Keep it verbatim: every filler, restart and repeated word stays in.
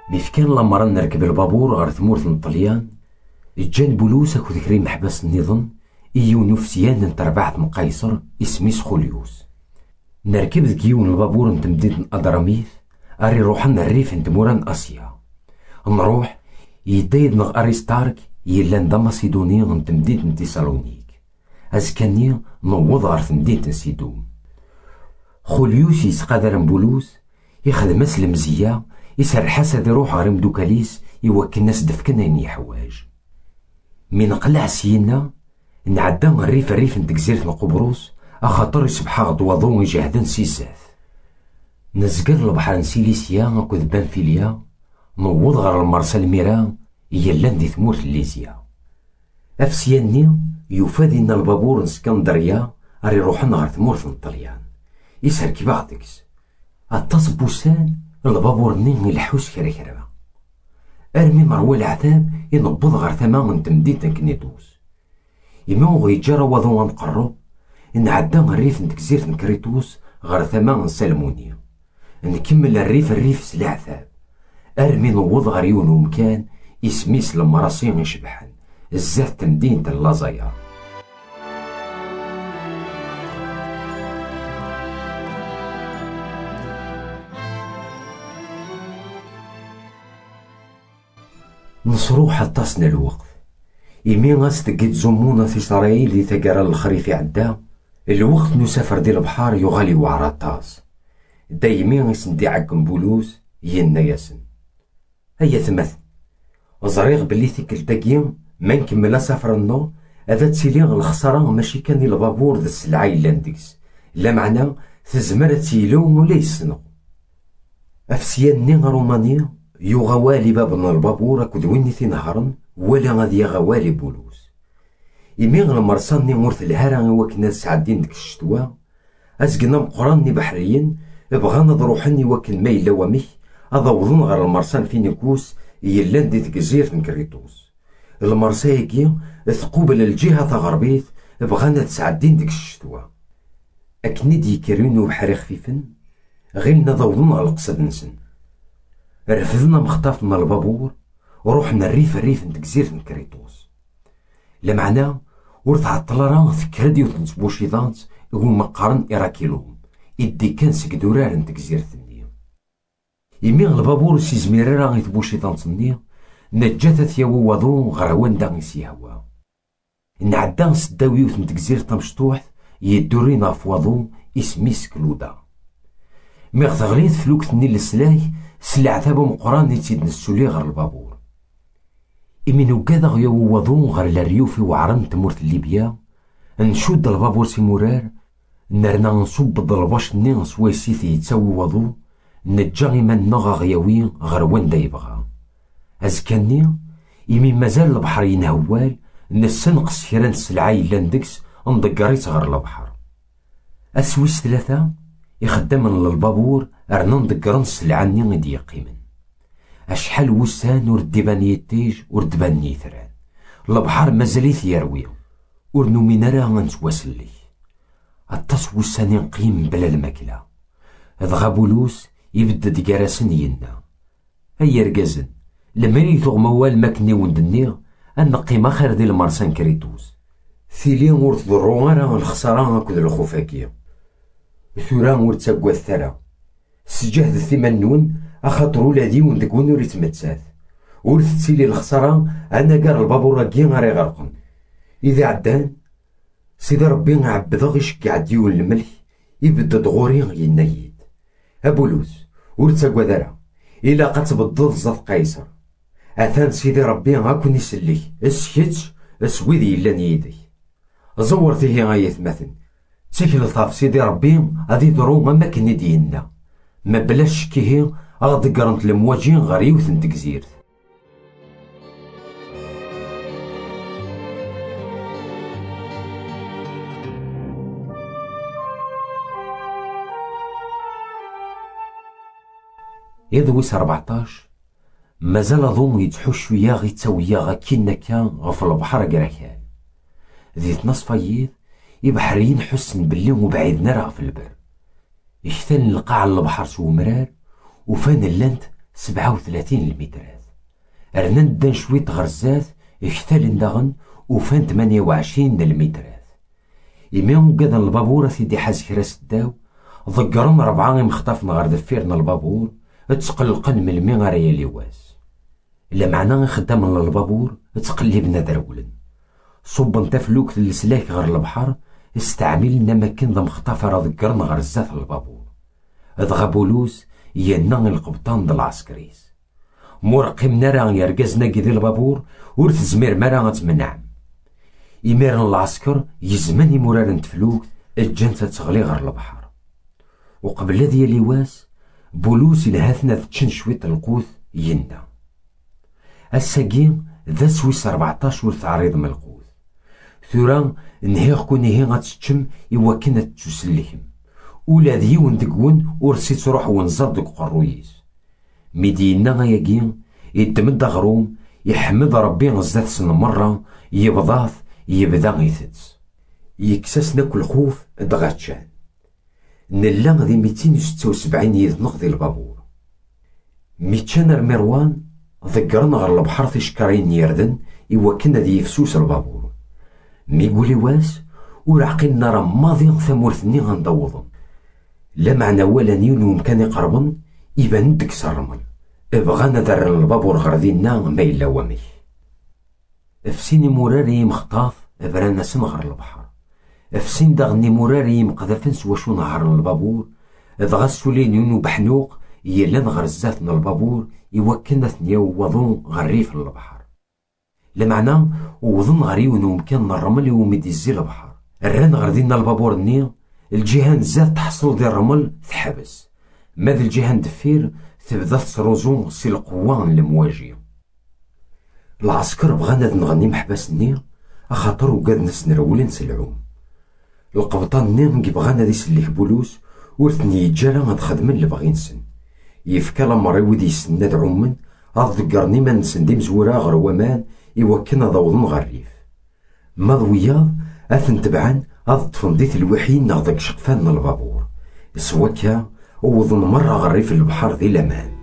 ميف كان لمرة نركب البابور غير ثمورة الطليان، جان بولوس اكو ذكري محبس النظام ايون وفسيان نتربعت من قيصر اسميس خوليوس. نركب ذكيون البابور نت مدينة الأدراميث اري روحنا الريف نت موران اسيا. نروح يدايد نغ اريستارك يلان دا ماسيدونيا نت مدينة تيسالونيك، ازكاني نوض غير مدينة سيدوم. خوليوس يسقادر بولوس يخدم المزية يسرحاس هذا يروح غير مدوكاليس يوكل الناس دفكنا يني حواج. من قلع سينا نعدى الريف الريف نت جزيرة قبروس اخاطر يسبح غضوضو يجهدن سيساث. نزقر البحر نسيليسيا اكو ذبان فيليا نوض غير المرسى الميران يلان دي ثمورة الليزيا. افسياني يفاد ان البابور نسكندريا اري روحنا غير ثمورة الطليان يسهر كي بعضكس اتص بوسان البابور نين الحوس كرا كرا ارمي مروى العذاب ينبض غير ثمان نت مدينة كنيتوس. يموغ يجرى وضو نقرب نعدى الريف نت جزيرة نكريتوس غير ثمان سلمونيا نكمل الريف الريف سلعثاب ارمي نوض غير يونو مكان اسميس لمراسين يشبحن الزات مدينة اللازايا. نصرو حتى سنا الوقت يمي غاس تقيت زمونا في إسرائيل دي تقرا الخريف عدا الوقت نسافر ديال البحر يغالي وعراطاس دايمي غيسندي عقم بولوس ينا ياسن هيا ثمث زريغ بلي ثيكل داكيا ما نكمل سافر النو هذا تسيلي الخسارة ماشي كان البابور ذا السلعة إلا ندكس لا معنى تزمر تيلو ولا يسنو. أفسياني رومانيا يوغا والي بابنا البابور اكو دويني تنهرن ولا غادي غوالي بولوس. يمي المرساني مورث الهرا وكنا سعدين ديك الشتوا ازقنا مقراني بحريين بغانا ضروحني وكن ما يلا ومي اضوضن غير المرسان في نيكوس يلان دي تجزيرة نكريتوس. المرسايكي ثقوبل الجهة غربيت بغانا تسعدين ديك الشتوا اكني دي كرينو بحري خفيفن غيلنا ضوضن على القصد نسن. رفضنا مخطافنا البابور وروحنا الريف الريف نت جزيرة نكريتوس. لمعنا ورث عالطلاران ثكرديو تنسبوشيضانت يقول مقارن إراكيلوم إدي كان سكدورار نت جزيرة النية. يمي البابور سي زميرارا يتبوشيضانت النية نجاتا ثياو وضو غروان دا يسيهوا نعدان سداويوت نت جزيرة مشطوح يدورينا في وضو اسميس كلودا. مي غتغليت فلوكت النيل السلاي سلع ثابو مقران يتسيد نسولي غير البابور. إمينو كذا غيو وضو غير الريوفي وعرن تمورت ليبيا نشود البابور سيمورار نرنا نصب الضلباش نين سويسيثي يتساوي وضو نجا إيمان نغا غياوي غير وين دا يبغى. أزكاني إمي مازال البحر ينهوال نسنقص كيران السلعة إلا ندكس ندقريت غير البحر. أسويس ثلاثة يخدم للبابور ارنا ندقرن السلعة ني غيدي يقيمن اشحال وسان وردبان يتيج وردبان يثران البحر مازاليث يروي ورنومين راه غنتواسلي الطاس وسان ينقيم بلا الماكلة. ضغا بولوس يبدا دكاراسن ينا هيا رقازن لما يثوغ موال ماكني وندني ان قيمة خير ديال المرسان كريتوس ثيلين ورث ضرو راه الخسارة اكد الخفاكية ثورا ورتساقوا الثرى سجهد الثمان نون اخاطر ولادي وندك وين وريت متساث ورث تسيلي الخسارة انا قار البابور راكي غاري غرقن. اذا عدان سيدي ربي عبد غيشكي عديو الملح يبدا دغوري ينايد. ابولوس ورتساقوا ذرا الا قتبضض زاد قيصر اثان سيدي ربي غاكون يسلي اسكتش اسويدي الا نيدي زورتيه غايث مثل تسكل طاف سيدي ربي غادي يضرو ما كني ديالنا ما بلاش كيه غادي قرنت المواجين غير يوث نت جزيرة. يدويس أربعطاش مازال ظوم يتحوش ويا غي تسويا غا كينا كان غف البحر قراكان ذي تنصفايد يبحرين حسن باللي وبعيدنا راه في البر يشتن القاع البحر سو مرار وفان اللانت سبعة وثلاثين المترات. رنا ندان شويت غرزات اكتالن داغن وفان ثمانية وعشرين المترات. إميون قادن البابور سيدي حاز كراس الداو ضقرن ربعة مخطافن غار دفيرن البابور تقلقن من المي غاريا لواس. إلا معنا خدام البابور تقلبنا درولن صوب تفلوك للسلاك غير البحر استعملنا مكان ذا مخطافة راه ذكرنا غير الزاف البابور. دغا بولوس يانا القبطان د العسكريس مرقمنا راه يرقزنا كذي البابور ور تزمير ما راه تمنعم. إميرن العسكر يزمني مرار نتفلوك الجنة تغلي غير البحر. وقبل هذي لواس بولوس ينهاثنا تشن شوية القوث ينا الساقين ذا سويس أربعتاش ور تعريض من القوث. ثورا نهيغ كوني هي غاتشم إوا كانت تسلهم ولا ديون دقون ورسيت تروح ونزاد دق قرويس. ميدينا غياكين يدمد غروم يحمد ربي غزات سن مرة يبضاث يبدا غيثت يكسسنا كل خوف دغاتشان. نلا غدي ميتين وستة وسبعين يذ نقضي البابور. ميتشان مروان ذكرنا غير البحر في شكارين يردن إوا كنا دي يفسوس البابور. ميقولي واس ورعقلنا راه ماضي ثمورثني غندوضن لا معنى ولا نيون ومكان يقربن يبان دكس الرمل. بغانا درن البابور غردينا ما إلا ومي افسيني مراري مخطاف برانا سنغر البحر. افسين داغني مراري مقذفن سوا شو نهار البابور دغا السولين وبحنوق يلان غير الزات من البابور يوكلنا ثنيا ووضون غريف البحر. لمعنى وظن غريون ومكان الرمل ومدي الزي البحر. الران غردينا البابور النيل الجهان زاد تحصل ديال الرمل تحبس ماذا الجهان دفير تبدا تروزون سي القوان المواجهة. العسكر بغانا نغني محباس النيل اخاطر وقاد ناس نرولين سلعوم. القبطان النيل بغانا دي سليك بولوس ورثني يتجالا غاد خدمن لبغي نسن يفكا لمري ودي يسناد عمن غاد ذكرني ما نسن دي مزورا غير ومان يوكلنا ضوضن غريف. ما ضويا اثن تبعان غاد تفنديت الوحيين نغدك شقفان البابور سواكا ووضن مرة غريف البحر ذي لمان.